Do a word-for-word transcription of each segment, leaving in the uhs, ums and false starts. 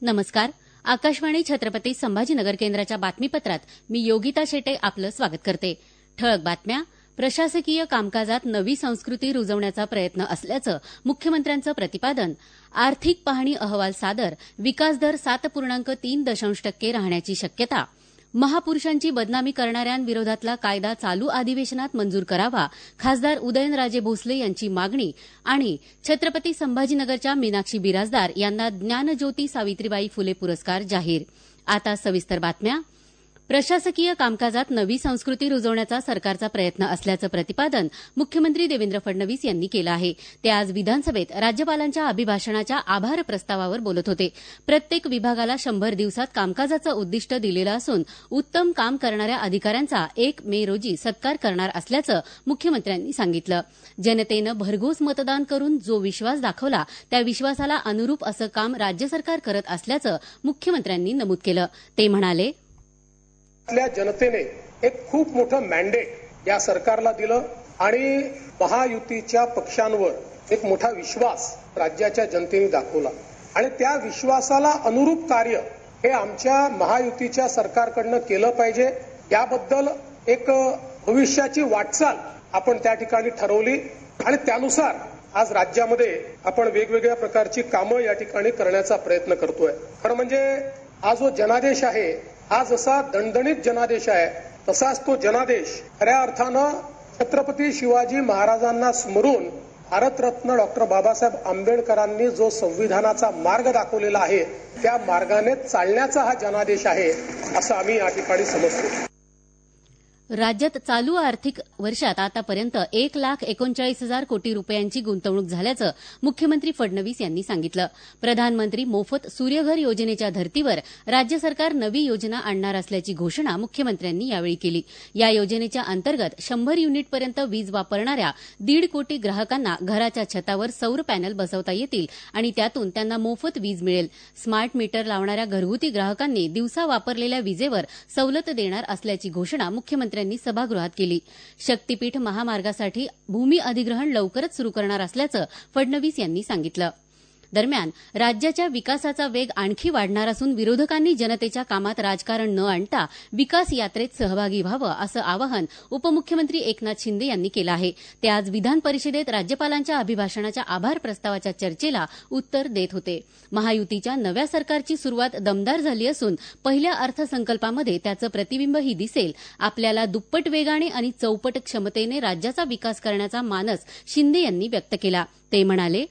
नमस्कार. आकाशवाणी छत्रपती संभाजीनगर केंद्राच्या बातमीपत्रात मी योगिता शेटे आपलं स्वागत करते. ठळक बातम्या. प्रशासकीय कामकाजात नवी संस्कृती रुजवण्याचा प्रयत्न असल्याचं मुख्यमंत्र्यांचं प्रतिपादन. आर्थिक पाहणी अहवाल सादर. विकासदर सात पूर्णांक तीन दशांश टक्के राहण्याची शक्यता. महापुरुषांची बदनामी करणाऱ्यांविरोधातला कायदा चालू अधिवेशनात मंजूर करावा, खासदार उदयनराजे भोसले यांची मागणी. आणि छत्रपती संभाजीनगरच्या मीनाक्षी बिराजदार यांना ज्ञानज्योती सावित्रीबाई फुले पुरस्कार जाहीर. आता सविस्तर बातम्या. प्रशासकीय कामकाजात नवी संस्कृती रुजवण्याचा सरकारचा प्रयत्न असल्याचं प्रतिपादन मुख्यमंत्री देवेंद्र फडणवीस यांनी केलं आहे. ते आज विधानसभेत राज्यपालांच्या अभिभाषणाच्या आभार प्रस्तावावर बोलत होते. प्रत्येक विभागाला शंभर दिवसात कामकाजाचं उद्दिष्ट दिलेलं असून उत्तम काम करणाऱ्या अधिकाऱ्यांचा एक मे रोजी सत्कार करणार असल्याचं मुख्यमंत्र्यांनी सांगितलं. जनतेनं भरघोस मतदान करून जो विश्वास दाखवला त्या विश्वासाला अनुरूप असं काम राज्य सरकार करत असल्याचं मुख्यमंत्र्यांनी नमूद केलं. ते म्हणाले, आपल्या जनतेने एक खूप मोठं मॅन्डेट या सरकारला दिलं आणि महायुतीच्या पक्षांवर एक मोठा विश्वास राज्याच्या जनतेने दाखवला आणि त्या विश्वासाला अनुरूप कार्य हे आमच्या महायुतीच्या सरकारकडनं केलं पाहिजे. याबद्दल एक भविष्याची वाटचाल आपण त्या ठिकाणी ठरवली आणि त्यानुसार आज राज्यामध्ये आपण वेगवेगळ्या प्रकारची कामं या ठिकाणी करण्याचा प्रयत्न करतोय. खरं म्हणजे हा जो जनादेश आहे हा जसा दणदणीत जनादेश आहे तसाच तो जनादेश खऱ्या अर्थानं छत्रपती शिवाजी महाराजांना स्मरून भारतरत्न डॉक्टर बाबासाहेब आंबेडकरांनी जो संविधानाचा मार्ग दाखवलेला आहे त्या मार्गाने चालण्याचा हा जनादेश आहे असं आम्ही या ठिकाणी समजतो. राज्यात चालू आर्थिक वर्षात आतापर्यंत एक लाख एकोणचाळीस हजार कोटी रुपयांची गुंतवणूक झाल्याचं मुख्यमंत्री फडणवीस यांनी सांगितलं. प्रधानमंत्री मोफत सूर्यघर योजनेच्या धर्तीवर राज्य सरकार नवी योजना आणणार असल्याची घोषणा मुख्यमंत्र्यांनी यावेळी केली. या योजनेच्या अंतर्गत शंभर युनिटपर्यंत वीज वापरणाऱ्या दीड कोटी ग्राहकांना घराच्या छतावर सौर पॅनल बसवता येतील आणि त्यातून त्यांना मोफत वीज मिळेल. स्मार्ट मीटर लावणाऱ्या घरगुती ग्राहकांनी दिवसा वापरलेल्या विजेवर सवलत देणार असल्याची घोषणा मुख्यमंत्र्यांनी सभागृहात केली. शक्तीपीठ महामार्गासाठी भूमी अधिग्रहण लवकरच सुरू करणार असल्याचं फडणवीस यांनी सांगितलं. दरम्यान राज्याच्या विकासाचा वेग आणखी वाढणार असून विरोधकांनी जनतेच्या कामात राजकारण न आणता विकास यात्रेत सहभागी व्हावं असं आवाहन उपमुख्यमंत्री एकनाथ शिंदे यांनी केलं आहे. ते आज विधान परिषदेत राज्यपालांच्या अभिभाषणाच्या आभार प्रस्तावाच्या चर्चेला उत्तर देत होते. महायुतीच्या नव्या सरकारची सुरुवात दमदार झाली असून पहिल्या अर्थसंकल्पामध्ये त्याचं प्रतिबिंबही दिसेल. आपल्याला दुप्पट वेगाने आणि चौपट क्षमतेने राज्याचा विकास करण्याचा मानस शिंदे यांनी व्यक्त केला. ते म्हणाले,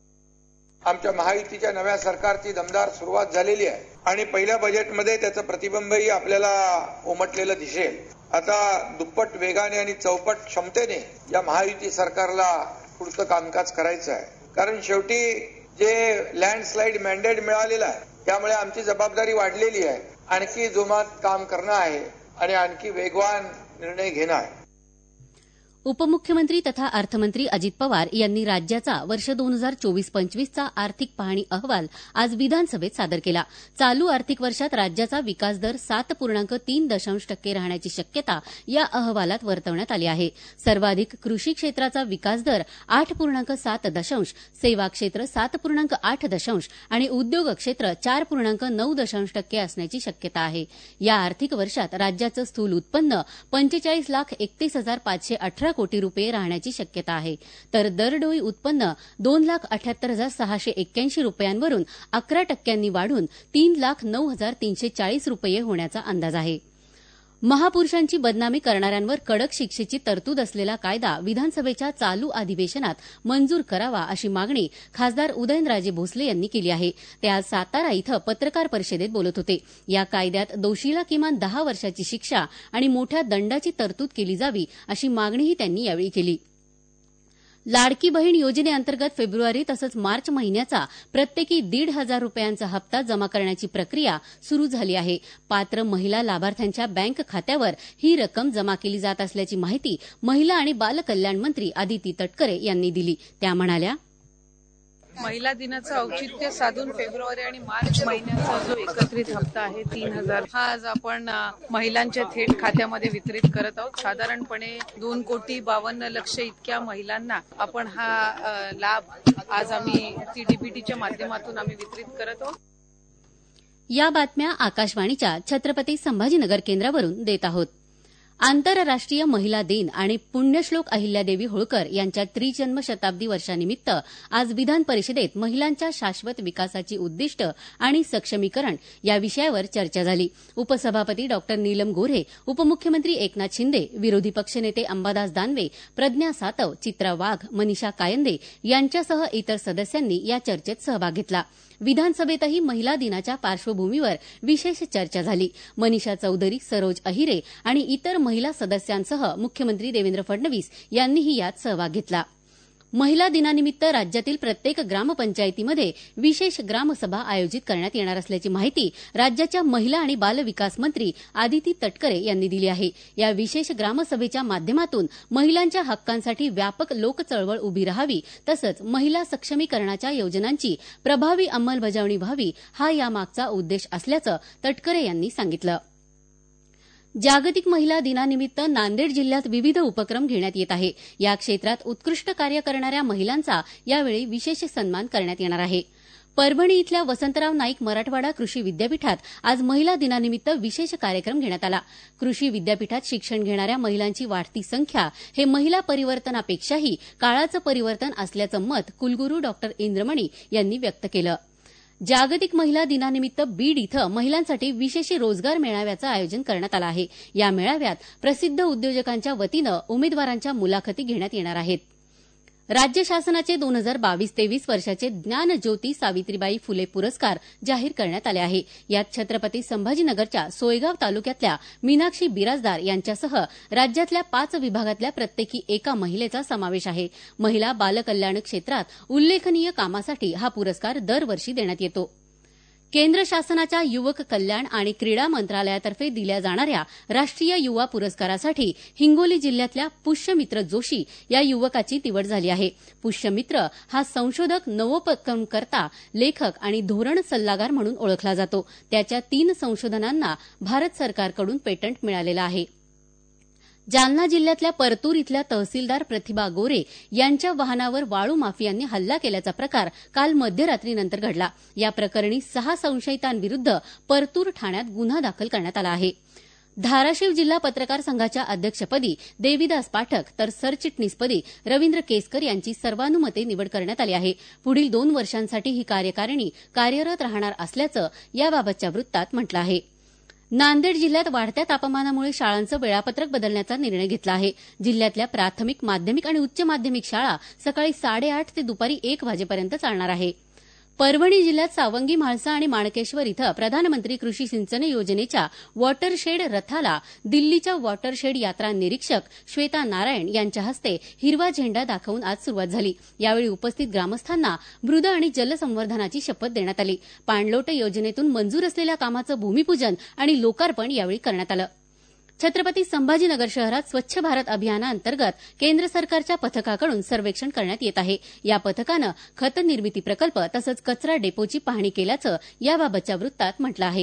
आमच्या महायुतीच्या नव्या सरकारची दमदार सुरुवात झालेली आहे आणि पहिल्या बजेटमध्ये त्याचं प्रतिबिंबही आपल्याला उमटलेलं दिसेल. आता दुप्पट वेगाने आणि चौपट क्षमतेने या महायुती सरकारला पुढचं कामकाज करायचं आहे. कारण शेवटी जे लँडस्लाईड मॅन्डेट मिळालेलं आहे त्यामुळे आमची जबाबदारी वाढलेली आहे. आणखी जोमात काम करणं आहे आणि आणखी वेगवान निर्णय घेणं आहे. उपमुख्यमंत्री तथा अर्थमंत्री अजित पवार यांनी राज्याचा वर्ष दोन हजार चोवीस पंचवीसचा आर्थिक पाहणी अहवाल आज विधानसभेत सादर केला. चालू आर्थिक वर्षात राज्याचा विकासदर सात पूर्णांक तीन दशांश टक्के राहण्याची शक्यता या अहवालात वर्तवण्यात आली आहे. सर्वाधिक कृषी क्षेत्राचा विकासदर आठ पूर्णांक सात दशांश, सेवा क्षेत्र सात पूर्णांक आठ दशांश आणि उद्योग क्षेत्र चार पूर्णांक नऊ दशांश टक्के असण्याची शक्यता आहे. या आर्थिक वर्षात राज्याचं स्थूल उत्पन्न पंचेचाळीस लाख एकतीस हजार पाचशे अठरा कोटी रुपये राहण्याची शक्यता आहे. तर दरडोई उत्पन्न दोन लाख अठ्याहत्तर हजार सहाशे एक्क्याऐंशी रुपयांवरून अकरा टक्क्यांनी वाढून तीन लाख नऊ हजार तीनशे चाळीस रुपये होण्याचा अंदाज आहे. महापुरुषांची बदनामी करणाऱ्यांवर कडक शिक्षेची तरतूद असलेला कायदा विधानसभेच्या चालू अधिवेशनात मंजूर करावा अशी मागणी खासदार उदयनराजे भोसले यांनी केली आहे. ते आज सातारा इथं पत्रकार परिषदेत बोलत होते. या कायद्यात दोषीला किमान दहा वर्षाची शिक्षा आणि मोठ्या दंडाची तरतूद केली जावी अशी मागणीही त्यांनी यावेळी केली. लाडकी बहीण योजनेअंतर्गत फेब्रुवारी तसंच मार्च महिन्याचा प्रत्येकी दीड हजार रुपयांचा हप्ता जमा करण्याची प्रक्रिया सुरू झाली आहे. पात्र महिला लाभार्थ्यांच्या बँक खात्यावर ही रक्कम जमा केली जात असल्याची माहिती महिला आणि बालकल्याण मंत्री आदिती तटकरे यांनी दिली. त्या म्हणाल्या, महिला दिनाचं औचित्य साधून फेब्रुवारी आणि मार्च महिन्याचा जो एकत्रित हप्ता आहे तीन हजार हा आज आपण महिलांच्या थेट खात्यामध्ये वितरित करत आहोत. साधारणपणे दोन कोटी बावन्न लक्ष इतक्या महिलांना आपण हा लाभ आज आम्ही सीडीपीटीच्या माध्यमातून आम्ही वितरित करत आहोत. या बातम्या आकाशवाणीच्या छत्रपती संभाजीनगर केंद्रावरून देत आहोत. आंतरराष्ट्रीय महिला दिन आणि पुण्यश्लोक अहिल्यादेवी होळकर यांच्या त्रिजन्म शताब्दी वर्षानिमित्त आज विधान परिषदेत महिलांच्या शाश्वत विकासाची उद्दिष्ट आणि सक्षमीकरण या विषयावर चर्चा झाली. उपसभापती डॉ नीलम गोऱ्हे, उपमुख्यमंत्री एकनाथ शिंदे, विरोधी पक्षनेते अंबादास दानवे, प्रज्ञा सातव, चित्रा वाघ, मनीषा कायंदे यांच्यासह इतर सदस्यांनी या चर्चेत सहभाग घेतला. विधानसभेतही महिला दिनाच्या पार्श्वभूमीवर विशेष चर्चा झाली. मनीषा चौधरी, सरोज अहिरे आणि इतर महिला सदस्यांसह मुख्यमंत्री देवेंद्र फडणवीस यांनीही यात सहभाग घेतला. महिला दिनानिमित्त राज्यातील प्रत्येक ग्रामपंचायतीमध्ये विशेष ग्रामसभा आयोजित करण्यात येणार असल्याची माहिती राज्याच्या महिला आणि बालविकास मंत्री आदिती तटकरे यांनी दिली आहे. या विशेष ग्रामसभेच्या माध्यमातून महिलांच्या हक्कांसाठी व्यापक लोकचळवळ उभी राहावी, तसंच महिला सक्षमीकरणाच्या योजनांची प्रभावी अंमलबजावणी व्हावी, हा यामागचा उद्देश असल्याचं तटकरे यांनी सांगितलं. जागतिक महिला दिनानिमित्त नांदेड जिल्ह्यात विविध उपक्रम घेण्यात येत आहे. या क्षेत्रात उत्कृष्ट कार्य करणाऱ्या महिलांचा यावेळी विशेष सन्मान करण्यात येणार आहे. परभणी इथल्या वसंतराव नाईक मराठवाडा कृषी विद्यापीठात आज महिला दिनानिमित्त विशेष कार्यक्रम घेण्यात आला. कृषी विद्यापीठात शिक्षण घेणाऱ्या महिलांची वाढती संख्या हे महिला परिवर्तनापेक्षाही काळाचं परिवर्तन असल्याचं मत कुलगुरू डॉ इंद्रमणी यांनी व्यक्त केलं. जागतिक महिला दिनानिमित्त बीड इथं महिलांसाठी विशेष रोजगार मेळाव्याचं आयोजन करण्यात आलं आहे. या मेळाव्यात प्रसिद्ध उद्योजकांच्या वतीनं उमेदवारांच्या मुलाखती घेण्यात येणार आहेत. राज्य शासनाचे दोन हजार बावीस तेवीस वर्षाचे ज्ञानज्योती सावित्रीबाई फुले पुरस्कार जाहीर करण्यात आले आहे. यात छत्रपती संभाजीनगरच्या सोयगाव तालुक्यातल्या मीनाक्षी बिराजदार यांच्यासह राज्यातल्या पाच विभागातल्या प्रत्येकी एका महिलेचा समावेश आहे. महिला बालकल्याण क्षेत्रात उल्लेखनीय कामासाठी हा पुरस्कार दरवर्षी देण्यात येतो. केंद्र शासनाच्या युवक कल्याण आणि क्रीडा मंत्रालयातर्फे दिल्या जाणाऱ्या राष्ट्रीय युवा पुरस्कारासाठी हिंगोली जिल्ह्यातल्या पुष्यमित्र जोशी या युवकाची निवड झाली आहे. पुष्यमित्र हा संशोधक, नवोपक्रमकर्ता, लेखक आणि धोरण सल्लागार म्हणून ओळखला जातो. त्याच्या तीन संशोधनांना भारत सरकारकडून पेटंट मिळालेलं आहे. जालना जिल्ह्यातल्या परतूर इथल्या तहसीलदार प्रतिभा गोरे यांच्या वाहनावर वाळू माफियांनी हल्ला केल्याचा प्रकार काल मध्यरात्रीनंतर घडला. या प्रकरणी सहा संशयितांविरुद्ध परतूर ठाण्यात गुन्हा दाखल करण्यात आला आहे. धाराशिव जिल्हा पत्रकार संघाच्या अध्यक्षपदी देविदास पाठक तर सरचिटणीसपदी रवींद्र केसकर यांची सर्वानुमते निवड करण्यात आली आहे. पुढील दोन वर्षांसाठी ही कार्यकारिणी कार्यरत राहणार असल्याचं याबाबतच्या वृत्तात म्हटलं आहे. नांदेड जिल्ह्यात वाढत्या तापमानामुळे शाळांचं वेळापत्रक बदलण्याचा निर्णय घेतला आहे. जिल्ह्यातल्या प्राथमिक, माध्यमिक आणि उच्च माध्यमिक शाळा सकाळी साडेआठ ते दुपारी एक वाजेपर्यंत चालणार आहे. परभणी जिल्ह्यात सावंगी, म्हाळसा आणि माणकेश्वर इथं प्रधानमंत्री कृषी सिंचन योजनेच्या वॉटरशेड रथाला दिल्लीच्या वॉटरशेड यात्रा निरीक्षक श्वेता नारायण यांच्या हस्ते हिरवा झेंडा दाखवून आज सुरुवात झाली. यावेळी उपस्थित ग्रामस्थांना मृद आणि जलसंवर्धनाची शपथ देण्यात आली. पाणलोट योजनेतून मंजूर असलेल्या कामाचं भूमिपूजन आणि लोकार्पण यावेळी करण्यात आलं. छत्रपती संभाजीनगर शहरात स्वच्छ भारत अभियानाअंतर्गत केंद्र सरकारच्या पथकाकडून सर्वेक्षण करण्यात येत आहे. या पथकानं खत निर्मिती प्रकल्प तसंच कचरा डेपोची पाहणी केल्याचं याबाबतच्या वृत्तात म्हटलं आहे.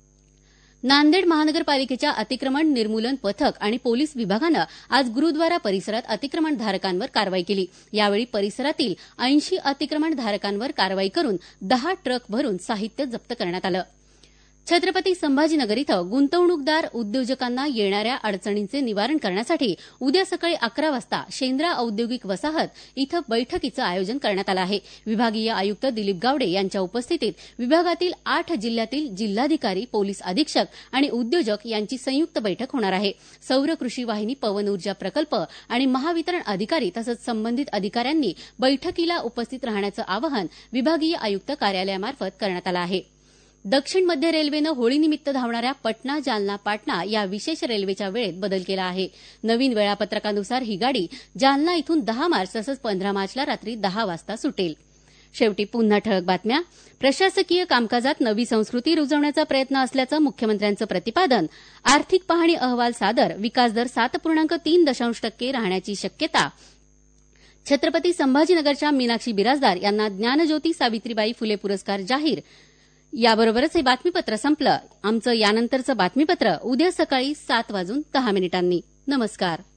नांदेड महानगरपालिकेच्या अतिक्रमण निर्मूलन पथक आणि पोलीस विभागानं आज गुरुद्वारा परिसरात अतिक्रमणधारकांवर कारवाई केली. यावेळी परिसरातील ऐंशी अतिक्रमणधारकांवर कारवाई करून दहा ट्रक भरून साहित्य जप्त करण्यात आलं. छत्रपती संभाजीनगर इथं गुंतवणूकदार उद्योजकांना येणाऱ्या अडचणींचे निवारण करण्यासाठी उद्या सकाळी अकरा वाजता शेंद्रा औद्योगिक वसाहत इथं बैठकीचं आयोजन करण्यात आलं आहे. विभागीय आयुक्त दिलीप गावडे यांच्या उपस्थितीत विभागातील आठ जिल्ह्यातील जिल्हाधिकारी, पोलीस अधीक्षक आणि उद्योजक यांची संयुक्त बैठक होणार आहे. सौर कृषी वाहिनी, पवन ऊर्जा प्रकल्प आणि महावितरण अधिकारी तसंच संबंधित अधिकाऱ्यांनी बैठकीला उपस्थित राहण्याचं आवाहन विभागीय आयुक्त कार्यालयामार्फत करण्यात आलं आहे. दक्षिण मध्य रेल्वेनं होळीनिमित्त धावणाऱ्या पटना, जालना, पाटणा या विशेष रेल्वेच्या वेळेत बदल केला आहे. नवीन वेळापत्रकानुसार ही गाडी जालना इथून दहा मार्च तसंच पंधरा मार्चला रात्री दहा वाजता सुटेल. शेवटी पुन्हा ठळक बातम्या. प्रशासकीय कामकाजात नवी संस्कृती रुजवण्याचा प्रयत्न असल्याचं मुख्यमंत्र्यांचं प्रतिपादन. आर्थिक पाहणी अहवाल सादर. विकासदर सात पूर्णांक तीन दशांश टक्के राहण्याची शक्यता. छत्रपती संभाजीनगरच्या मीनाक्षी बिराजदार यांना ज्ञानज्योती सावित्रीबाई फुले पुरस्कार जाहीर. याबरोबरच हे बातमीपत्र संपलं. आमचं यानंतरचं बातमीपत्र उद्या सकाळी सात वाजून दहा मिनिटांनी. नमस्कार.